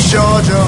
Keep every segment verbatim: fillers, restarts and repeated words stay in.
Georgia.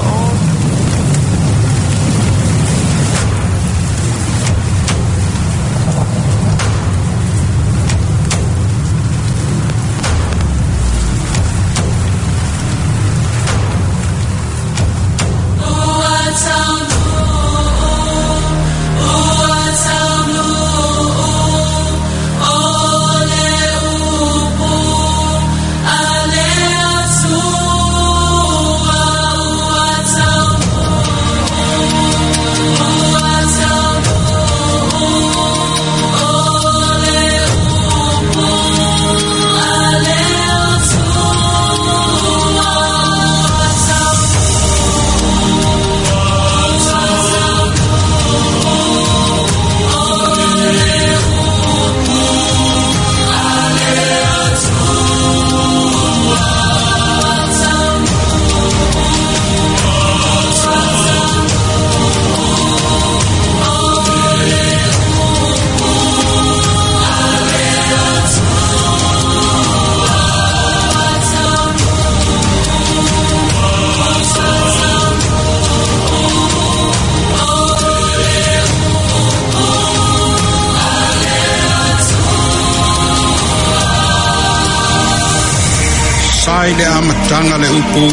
Sai le amatanga le upu,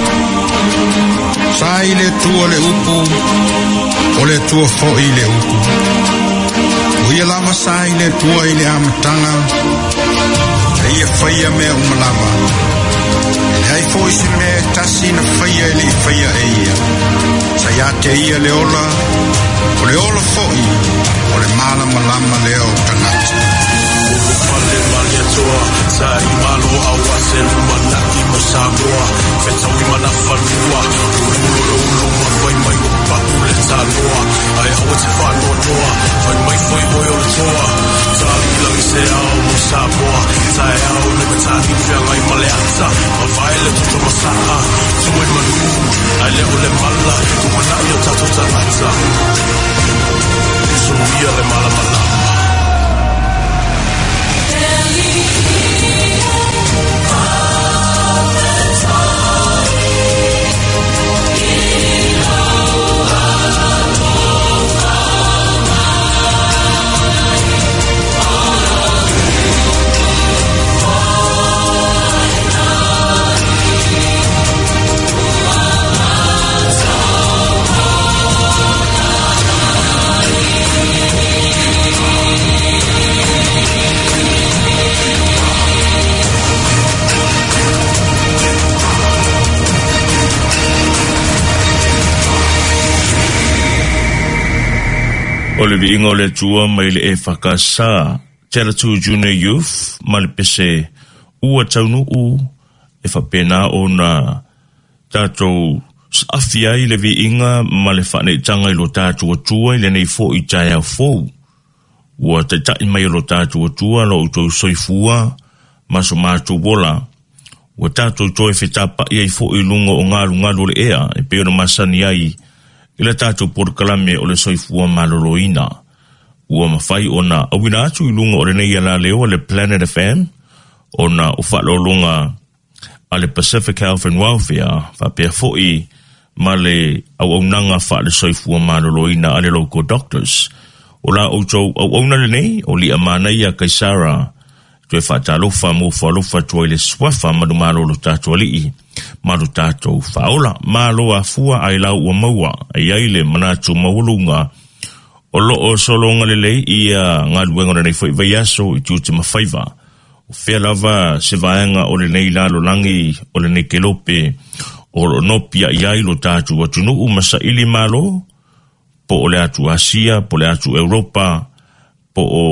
sai le tua le upu, o le tua fo'i le upu. Uia lama sai le tua i le amatanga, e ia whaia mea umalama. E ai fo'i si mea tasi na whaia e li whaia e ia. Sai ate ia le ola, o le ola fo'i, o le malama lama leo tangata. Male male toa, sai malo awase manaki mo Samoa, fetawi mana fanua, ulo ulo mo foi mai o papu le taloa, ai hawa te whano toa, foi mai foi moi o toa, tai lang se ao mo Samoa, tai ao le matani fia ngai male ata, ma vai le tuto masaa, tue manu, ai le o le mala, kumana i o tato tarata, iso ia le mala mala. O le viinga o le tua mai le e whakasa, Tera Tu Junior Youth, ma le pese ua taunu u, e whapena o na tātou awhia i le viinga ma le whane tanga i lo tātou atua i le nei fo i tai au fo. Ua te tai mai lo tātou atua lo utou soifua, ma so mātou wola. Ua tātou toi whetapa i ai fo i lunga o ngaru ngaru le ea, e peo na masani ai, ila tātou porkalame o le soifua maloloina. Ua mawhai o na awina atu i lunga o le nei ala leo le Planet F M, o na ufalolunga a le Pacific Health and Welfare, whapea foi ma le au au nanga wha le soifua maloloina a le local doctors. O la outou au au na le nei, o li amanai a Kaisara, tue whatalofa mo whalofa tue le swafa madu malolo tātou alii. Maru tātou whaola, malo a fua ai lau ua maua, ai aile manatu maulunga, o lo o solonga lele i a ngā luenga nei fwoi vai aso i tūte mawhaiva. O whea lava se vaenga o le nei lalo langi, o le nei kelope, o lo nopia i ailo tātou atunu u masa ili malo, po o le atu Asia, po le atu Europa, po o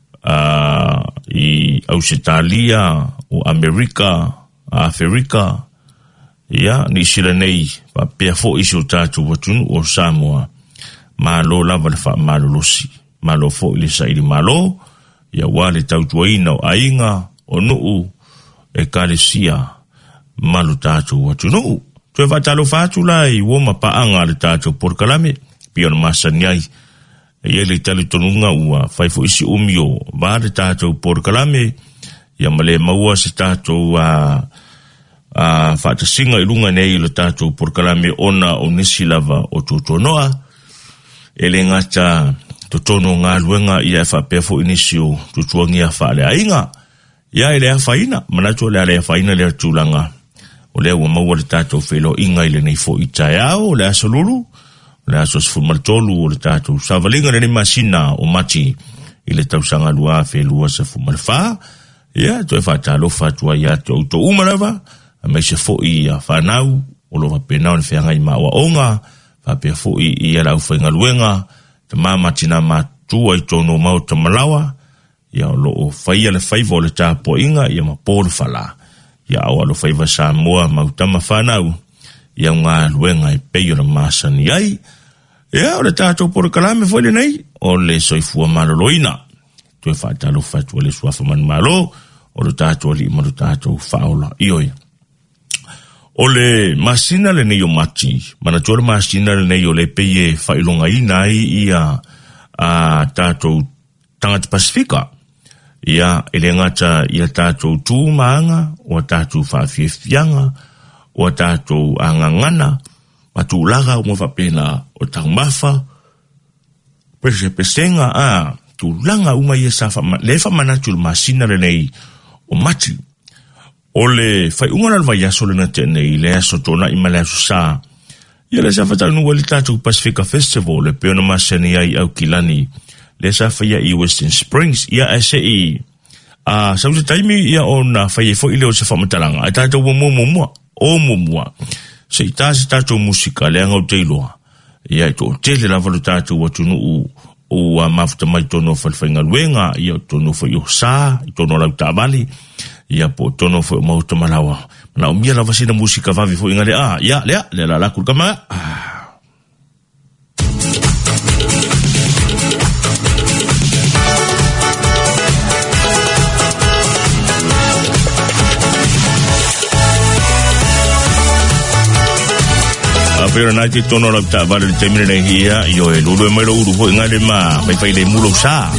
uh, i Ausitalia, o Amerika, Afrika, ia ni sila nei pa pea fo iso tātou watunu o Samoa malo lava le wha malo losi malo fo ili sairi malo ia wale tautuaina o ainga o nuu e kalesia malo tātou watunu tue whatalo whātula i woma paanga le tātou porkalame pia na masani ai e ele tali tonunga ua whai fo isi umio va le tātou porkalame ia male maua se tātou a a whaatasinga i lunga nei le tātou porkalame ona o nisi lava o tūtonoa. E le ngata totono ngā luenga i e whapea fo inisi o tutuangi a whaale ainga. Ia e lea whaina, manatua lea lea whaina lea tūlanga. O lea ua maua le tātou whelo inga i le nei fo i tae ao, o lea salulu, o lea sos fumaratolu o le tātou savalinga le ni masina o mati i le tausanga lua whelua sa fumarafaa. Ia, toi whaatalo whaatua ia te auto umarawa, a mai se fo i a whanau, o lo wapenau ni whianga i maua onga, whapea fo i i a lau whainga luenga, te māmatina mātua i tono mau ta malawa, ia lo o whaia le whaiva o le tāpo inga, ia ma pōru whala. Ia awa lo whaiva sa mua mautama whanau, ia ngā luenga i peio na māsani ai. Ia o le tātou pōru kalame whaile nei, o le soifua maloloina. Tue whaatalo whaitua le suafa manu malo, o le tātou li ima le tātou whaola. Ioi. O le masina le nei o mati, mana tōre masina le nei o le peie whailonga i nai ia a tātou tangata Pasifika. Ia ele ngata ia tātou tūmaanga, o tātou whawhiawhianga, o tātou angangana, matu laga o mwhapena o tau mafa, pese pesenga a tu langa uma ia sa le whamanatu le masina le nei o mati. O le whai ungana lwa yaso le na tenei le aso tona ima le aso sa. Ia le sa whatanua le tātou Pacifica Festival le peona masani ai au kilani. Le sa whaia i Western Springs, ia a se i a sauta taimi ia o na whaia fo i leo se whamatalanga. A tātou wa mua mua, o mua mua. Se i tāsi tātou musika le angau teiloa. Ia i tō tele lava lo tātou wa tunu u o a mafuta mai tono whalwhainga luenga, ia tono whai o sa, i tono lau tāwali, ia po tono whai o mauta malawa. Mana o mia lava sina musika vavi fo inga le a, ia lea, lea la lakur kama, ah. Pero na te tono la ta vale te mire hia yo e lulu me lo uru ho ngale ma mai fai le mulo sa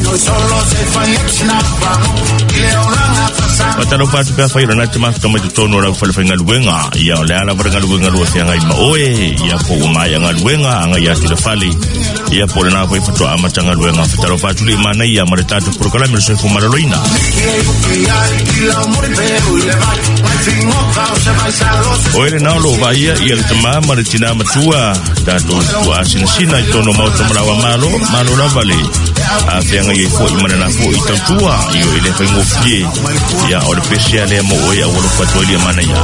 Pataro patu pe fai na te ma toma te tono la fai fai ngaluenga ia le ala ver ngaluenga lo sia ngai ma oe ia po mai ngaluenga ngai ya te fali ia po na fai foto ama tanga luenga pataro patu le mana ia ma ta te por kala me se fu maraloina Oe na lo va ia ia te ma ma tina matua tato tua sina sina tono mau tamrawa malo malo la vale a fianga ye fo imana na fo itatua io ile fa ngofie ya o le speciale mo o ya o lo fatoli mana ya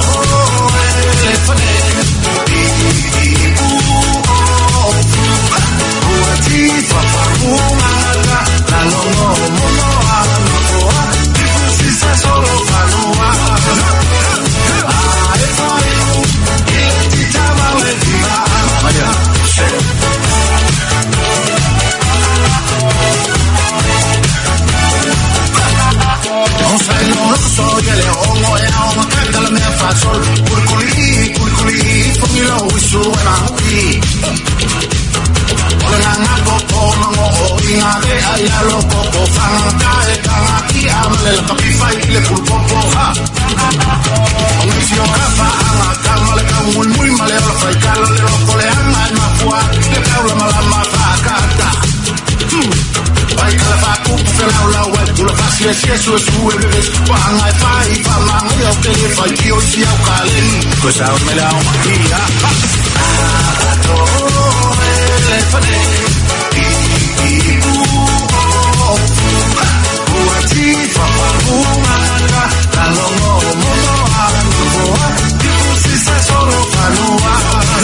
Soy el león, o el león, canta la mea fa sol, curculí, curculí, fungilo, wisu, enahui. Ole nanga popo, mango, inga, de aya, lo popo, fanga, kae, kanga, ki, amale, la kapifa, ile, pulpopo, ha. Ongisio, kafa, anga, kama, le kamu, muy male, la faikala, le loco, le anga, el mafua, le kaula, malama, fa, kata. Vai kala fa kupu ke lau lau e kula kasi e siesu e su e bebes Wahanga e fai fa manga e au te e fai ki o si au kaleni Koe sa o me lau makia Ato e le fane I i u o Ua ti fa pa umanga La longo mono a Nua Tipu si sa solo fanua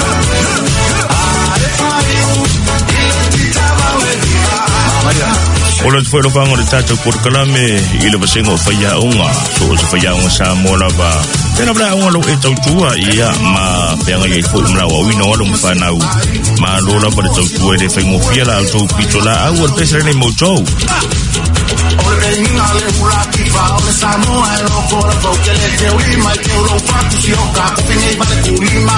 A e fai u I ti tava we Ola te whaero whanga le tātou porkalame i le wasenga o whaia unga. So o se whaia unga sa mola wa. Tēnā wala unga lo e tau tua ia ma peanga i e fo umra wa uina walo mu whanau. Ma lola wa le tau tua e le whaingo fia la au tau pito la au al pesare nei moutou. Ole inga le hula kifa ole Samoa e loko la fau ke le te ulima i te uro whatu si oka kupinei vale kulima.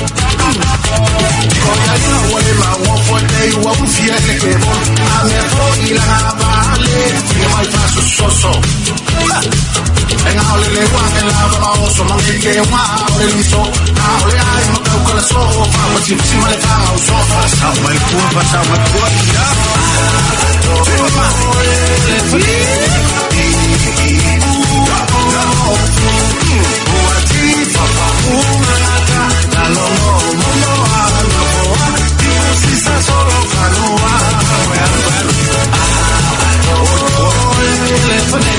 Koia ina wale ma wofo e te ua ufia e ke bon. A me fo i la ngā vale e mai faso soso. E ngā ole le wang e lava ma oso mangi ke wa o le so a o le ai mo ka ko la so fa mo si si male ka o so fa sa mai ku pa sa mai ku ya tu ma le fli o ti fa fa una ka la lo mo mo a lo ti si sa solo fa no a le fli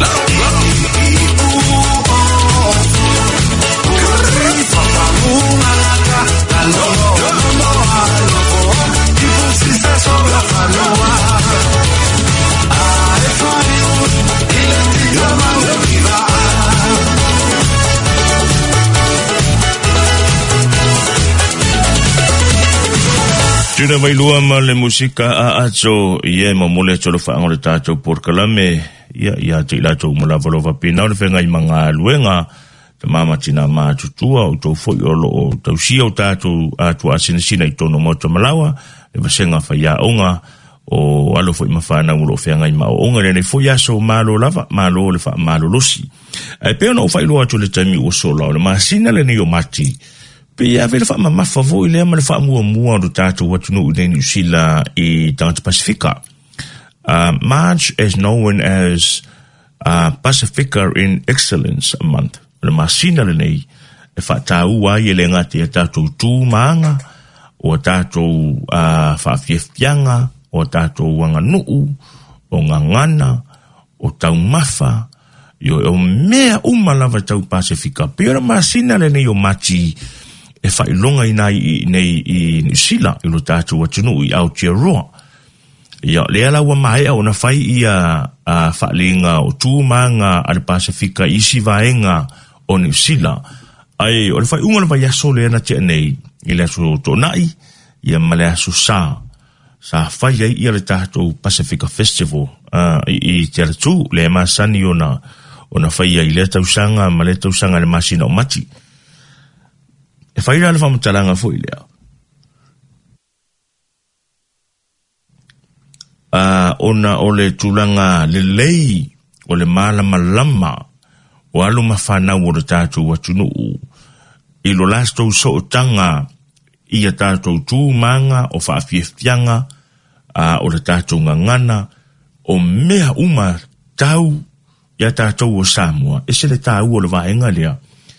Tuna mai lua ma le musika a ato ie ma mole tolo whaanga le tātou por kalame ia ia te ilatou ma la valova pina o le whenga i mga luenga te mama tina ma tutua o tau foi o lo o tau sia o tātou atua asina sina i tono mo malawa le vasenga whaia onga o alo foi ma whana ulo whenga i ma o onga le nei foi aso malo lava malo le wha malo losi e peo na o whai loa to le taimi o sola o le masina le ni o mati pe ia vele fa mama favor ile ma le fa mua mua do tato watu no de New Zealand e Trans Pacifica. Uh, March is known as uh, Pacifica in Excellence Month. Le masina le nei e fa tau wa ye le ngati e tato tu manga o tato uh, fa fiefianga o tato wanga nuu o ngangana o tau mafa yo o mea umalava tau Pacifica. Pe le masina le nei o mati e fai longa i nei nei i New Zealand i lo tātou atunu i Aotearoa. Ia, le ala ua mai au na fai ia a whaalinga o tūmanga a le Pasifika isi vaenga o New Zealand. Ai, o le fai unga le vai aso le ana tia nei i le aso tonai ia ma le aso sa sa fai ai ia le tātou Pacifica Festival uh, i, i te aratu le masani o na o na fai ai le tausanga ma le tausanga le masina o mati. E whai rā le whamatalanga fo i lea. Uh, ona o le tūlanga le lei o le malama lama o alu mawhanau o le tātou watunu i lo lastou so o tanga i a tātou tūmanga o whaafiefianga uh, o le tātou ngangana o mea uma tau i a tātou o Samoa. E se le tāu o le vaenga lea.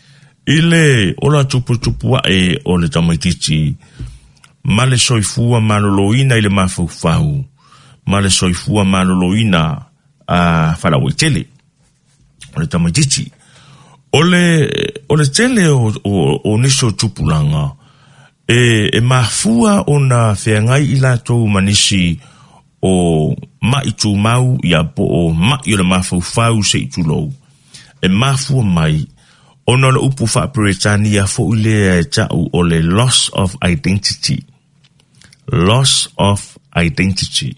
Ile ola tupu tupu e o le tamaititi ma le soifua maloloina i le mafufau ma le soifua maloloina a whalawitele o le tamaititi o le o le tele o, o, o niso tupulanga e, e mafua o na whengai i latou manisi o maitu mau ia po o mai o le mafufau se itulou e mafua mai ona le upu fa Britania fo ile tau o le loss of identity. Loss of identity.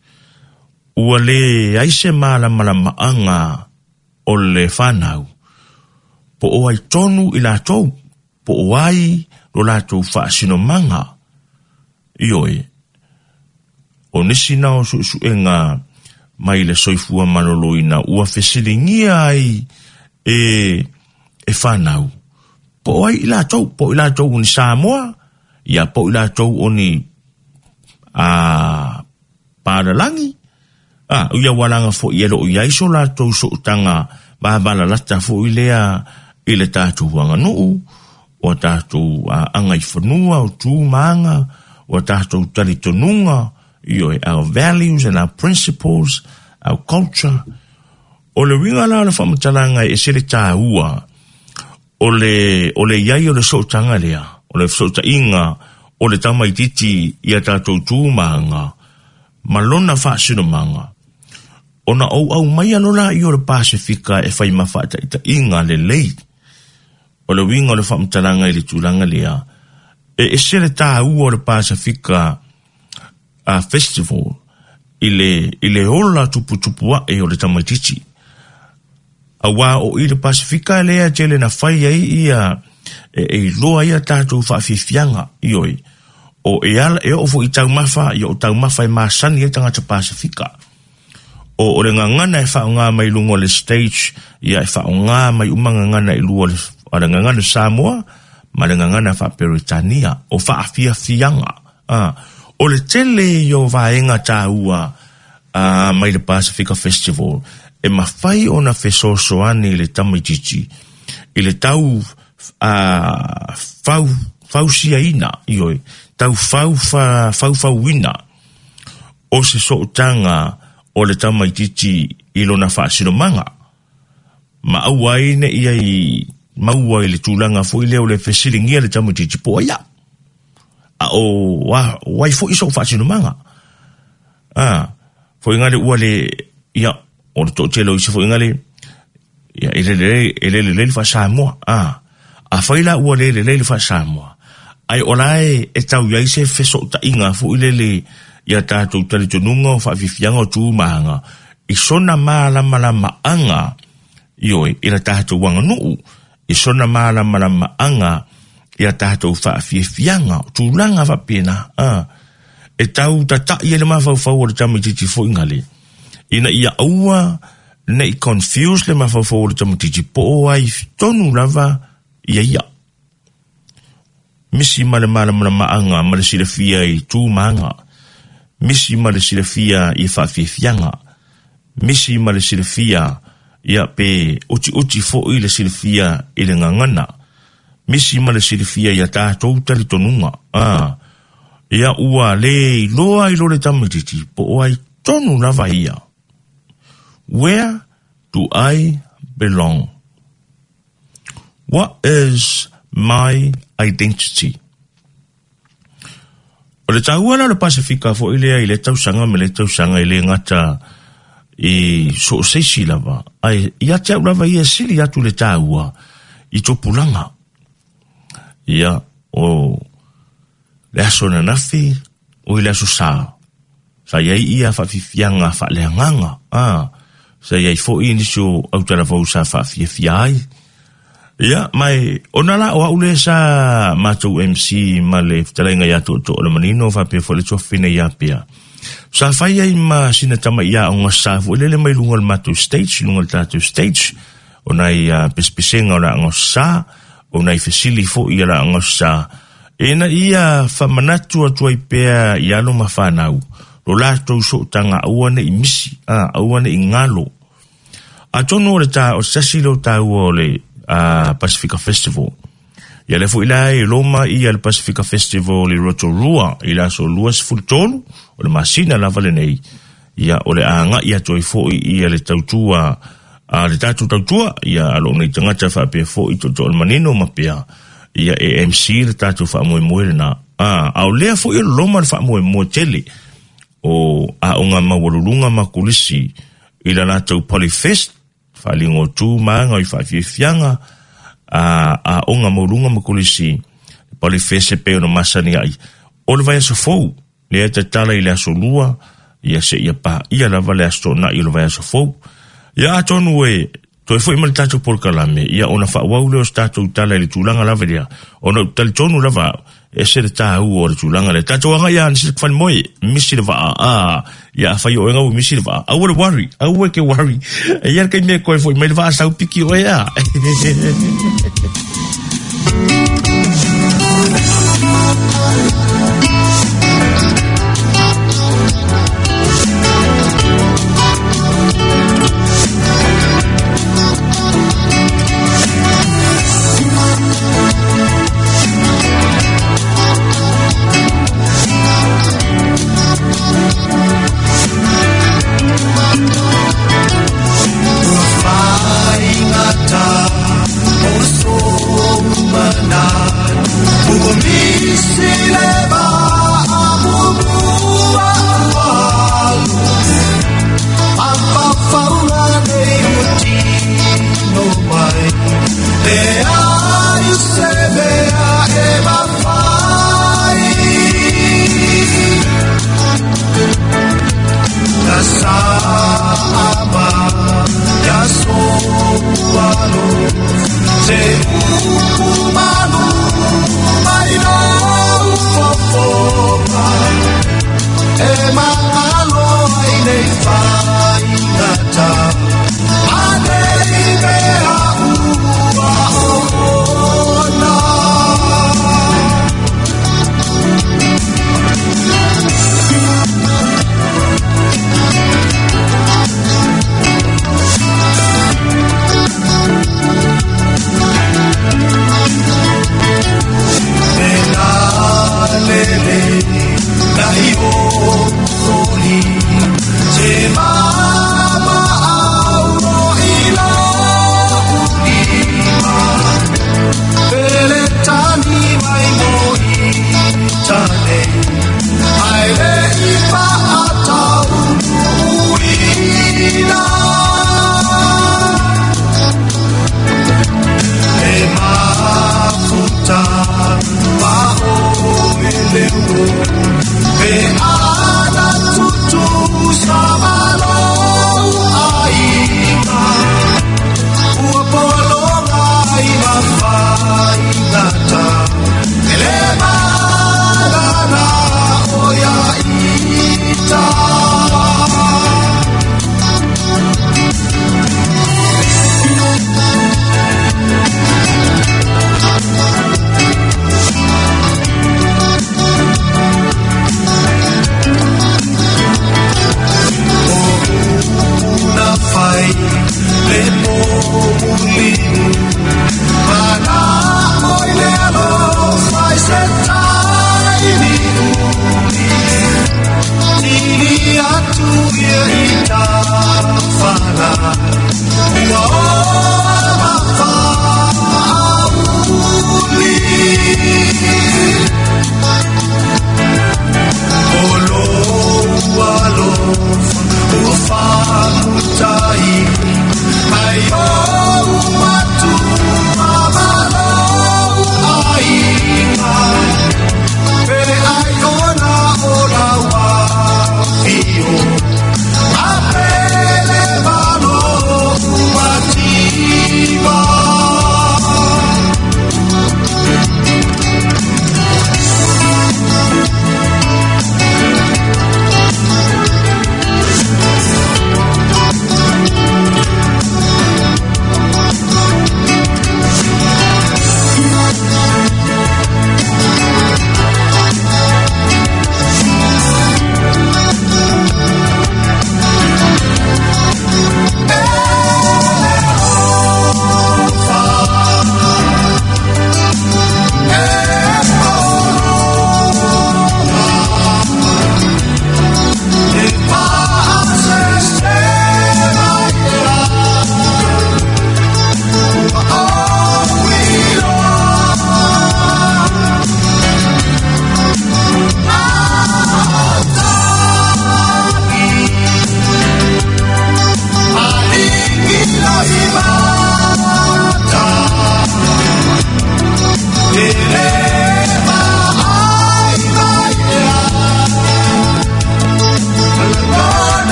Ua le aise mala mala maanga o le whanau. Po o ai tonu i la tau. Po o ai lo la tau fa sino manga. Ioi. O nisi nao su su enga mai le soifua maloloina. Ua fesilingia ai e... e whanau. Po ai ila tau, po ila tau ni Samoa, ia po ila tau o ni a Paralangi. Ah, uia walanga fo ielo ia iso la tau so tanga ba bala lata fo ilea ile tātou wanga nuu, o tātou uh, angai whanua, o tū maanga, o tātou taritonunga, ioi, our values and our principles, our culture. O le winga la le whamatalanga e se le tā ua, o le, o le iai o le sotanga lea, o le sota inga, o le tamaititi i a tātou tūmanga, malona whaasino manga. O na au au mai alola i o le Pasifika e whai mawhata i ta inga le lei. O le winga o le whamtalanga i le tūlanga lea. E e se le tā ua o le Pasifika a festival i le, i le ola tupu tupua e o le tamaititi. A wā o i le Pasifika lea tele na whai ai ia e, e loa ia tātou whaafifianga i oi. O e ala e ofo i tau mawha, i o tau mawha e māsani e tangata Pasifika. O o le ngangana e whaonga mai lungo le stage, ia e whaonga mai umanga ngana i lua o le ngangana Samoa, ma le ngangana fa Peritania, o fa afia fianga. Ah, o le tele yo vaenga taua uh, mai le Pacifica Festival, e mawhai o na fesosoani le tamaititi, i le tau uh, fau, fau sia ina, ioi, tau fau fa, fau fau ina, o se sootanga o le tamaititi i lona whaasino manga. Ma au aine ia i maua i le tūlanga fo i leo le fesiringia le tamaititi po ia. A o wa, wai fo iso whaasino manga. Ah, fo ingale ua le, ia, o le tōtelo isi fo ingale, ia, ele le, ele le le fa Samoa. Ah, a whaila ua le le le fa Samoa. Ai olae e tau ia ise feso ta inga fo i le le, ia tātou tali tonunga o whaafifianga o tū mahanga. I sona maalama la maanga, ioi, i la tātou wanga nuu. I sona maalama la maanga, ia tātou whaafifianga o tūlanga whapena. Ah. E tau tata i ele mawhauwhau o le tamatiti fo ingale. Ina ia aua, ne i confuse le mawhauwhau o le tamatiti po ai tonu lava ia ia. Misi male maalama la maanga, male sile fia i tū mahanga. Misi ma le silafia i whaafifianga. Misi ma le silafia i a pe uti uti fo i le silafia i le ngangana. Misi ma le silafia i a tātou tali tonunga. Ah. I a ua le loa i lo le tamatiti po o ai tonu lava ia. Where do I belong? What is my identity? O le tauana le Pasifika fo ilea i le tausanga me le tausanga i le ngata i so seisi lava. Ai, ia te au lava ia sili atu le taua i topulanga. Ia, o le aso na nafi, o i le aso saa. Sa iai ia whaafifianga whaaleanganga. Ah, sa iai fo i niso au tala vau sa whaafifiai. Ia, mai, onala o aule sa matou M C ma le fitalenga ia to to le manino fa pe fo le tofina ia pia. Sa fai ai ma sina tama ia o ngasa fo le le mai lungal matou stage, lungal tatou stage, ona ia pespesenga ona ngasa, ona i fesili fo ia la ngasa. Ena ia fa manatu atu ai pea ia lo mafanau. Lo la to so tanga awane i misi, ah awane i ngalo. A tono le ta o sasilo ta o le Uh, Pacifica Festival. Ia le fu ila i Roma i al Pacifica Festival i Rotorua i la so luas fultonu o le masina la vale nei. Ia o le anga ia toi fo i le tautua a le tatu tautua ia alo nei tangata fa pe fo i to to manino mapia. Ia e M C le tatu fa mo mo na. Ah, au le fo i Roma fa mo mo tele. O a onga mawalulunga makulisi i la na tau Polyfest falingo tu manga i whaafifianga a, a onga maurunga makulisi Polyfest pe ono masani ai o le vai aso fou le e te tala i le aso lua ia se ia pa ia lava le aso na i le vai aso fou ia atonu e to e fo i mali tato por kalame ia ona whaawau leo stato tala i le tūlanga lava lia ona tali tonu lava e se le tāu o le tūlanga le tato anga ia nisi kwani moe misi le vaa a ia whai o enga u misi le vaa au le worry au e ke worry e ia kai mea koe fo i mai le vaa sau piki o ea Now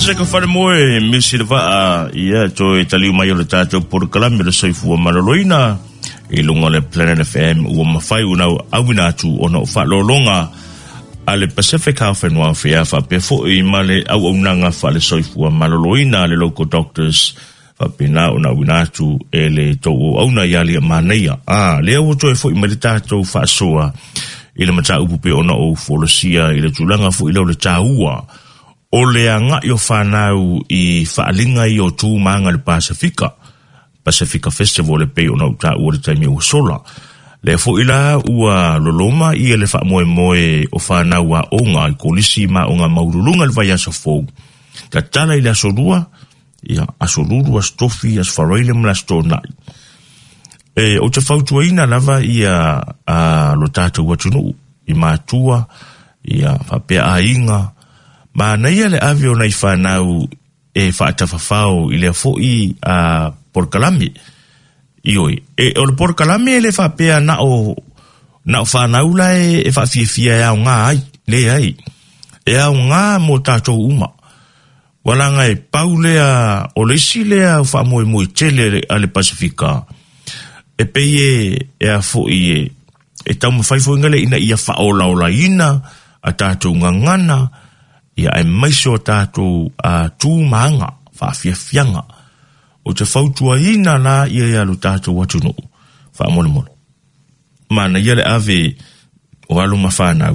se ka whare moe misi le waa ia to e taliu mai o le tātou por kalame le soifua maloloina e lunga le Planet F M ua mawhai unau awina atu o na o whalolonga a le Pacific Health and Welfare whape fo i male au au nanga wha le soifua maloloina le local doctors whape na o na awina atu e le tau o au na iali a maneia ah le au to e fo i male tātou wha soa i le mata upupe o na o folosia i le tulanga fo i leo le tāua o le anga i o whanau i whaalinga i o tū maanga le Pasifika. Pasifika Festival le pei o na uta ua le taimi o sola. Le fo ila ua loloma i le wha moe moe o whanau a onga i kolisi ma onga maurulunga le vai asa fōu. Ka tala i le asorua, ia asoruru as tofi as whareile mla stonai. E, o te whautua ina lava i a, a lo tātou watunu i mātua, i a whapea a inga, ma naia le avio nei whanau e whaatawhawhau i le fo'i a porkalami. Ioi, e o le porkalami e le whapea na o na o whanau la e, e whawhiawhia e au ngā ai, le ai. E au ngā mo tātou uma. Walanga e pau lea o le isi lea o whamoe moe tele a le Pasifika. E pei e, e a fo'i e, e tau mawhaifo ingale ina ia whaola ola ina a tātou ngangana ia e maiso tātou a tū maanga, whawhiawhianga. O te whautua ina la ia ia lu tātou watunu, whaamole mole. Mana ia le ave o alu ma whanau.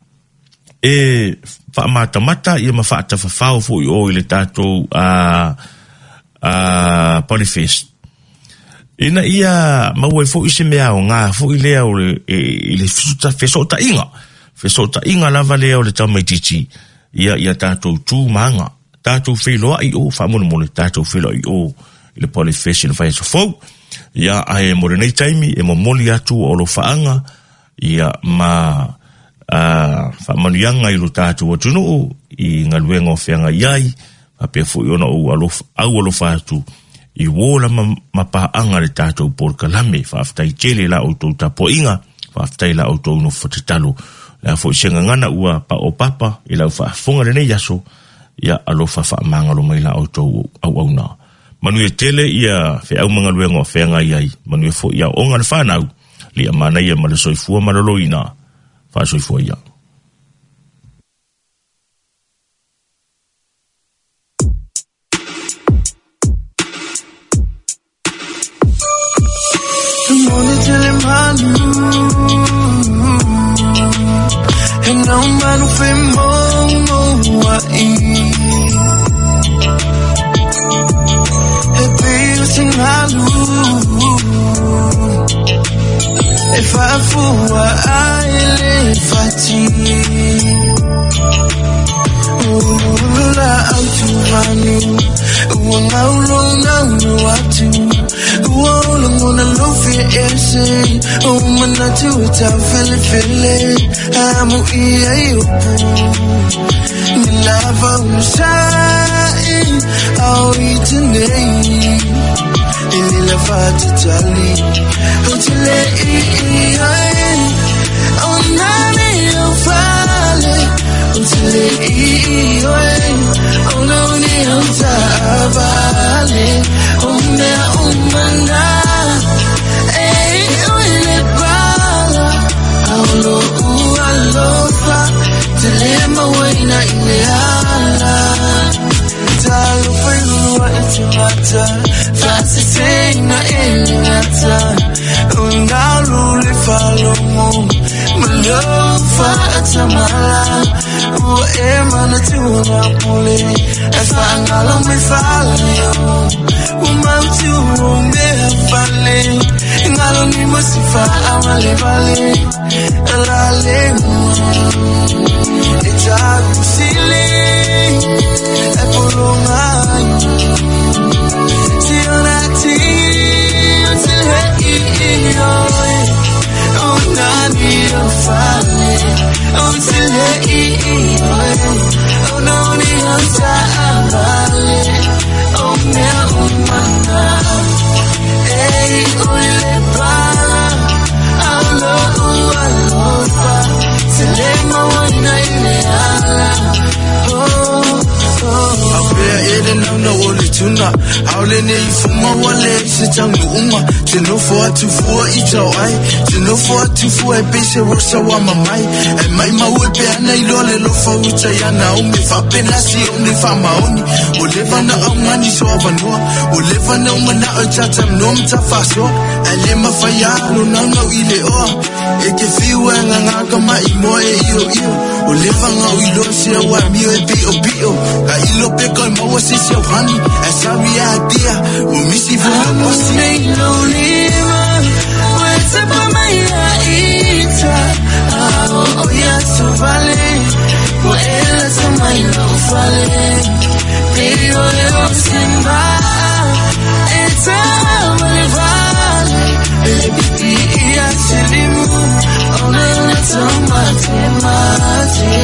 E whaamatamata ia ma whaatawhawhau fo i o i le tātou a, a Polyfest. Ina ia maua i fo i se mea o ngā fo i lea o le, i le fesota inga. Fesota inga lava lea o le tamaititi. Ia ia tātou tū maanga, tātou wheloa i o, whamone mole tātou wheloa i o, i le Polyfest i le whaia fau. Ia ae more nei taimi, e mo moli atu o lo whaanga, ia ma uh, whamanianga i lo tātou atunu o, i ngaluenga o wheanga iai, apea fo i ona o alo, au alo whaatu, i wola ma, ma paanga le tātou por kalame, whaaftai tele la o tau tapo inga, whaaftai la o tau no whatetalo, la fo senga ngana ua pa o papa i lau fa fonga le nei yaso ia alo fa fa mangalo mai la auto au au na manu e tele ia fe au mangalu ngo fe nga iai manu e fo ia o ngal fa nau li amana ia mal soifua maloloina fa soifua ia não mano foi bom aí é bem sem malu é fafua a ele fati o la autumano o ngaulo ngaulo atu o lo ngona lo fi ese o manatu ta fele fele amu ia eu me lava um sai ao itunei ele leva tali o tele ai o nani o fale o tele ai o nani o tabale o me o mana ei o ele bala aulo alofa telema waina ileala talo fenua etimata fasi tena eliata ungalu le falomo malofa atamala o emana tuna pule afangalo me falio o mautu me fale ngalo ni masifa amale vale la lemo eta sile e polonga ti ona ti sile i oi o nani o fale o sile i oi o nani o ta vale o me o mana ei o le bala alo alofa selema waina ileala tuna Aule ne ifuma wale se tangu uma Tino for to for ito ai Tino for to for e pese rosa wa mamai E mai maue pe ana ilole lo fa uta ya na umi Fa pena si umi fa maoni O leva na amani so avanua O leva na umana o tata mnom ta faso E lema fa ya no na no ile o E ke fiwe nga nga kama imo e iyo iyo O leva nga uilo se wa mio e pio pio Ka ilo peko e maua se se ohani E sabi a dia O misi fu a posi Nei no lima Wese pa mai a ita Ao o ya su vale Mo ela sa mai no vale Pero eu simba Eta vale vale Ele piti a silimu Ona na tomate mate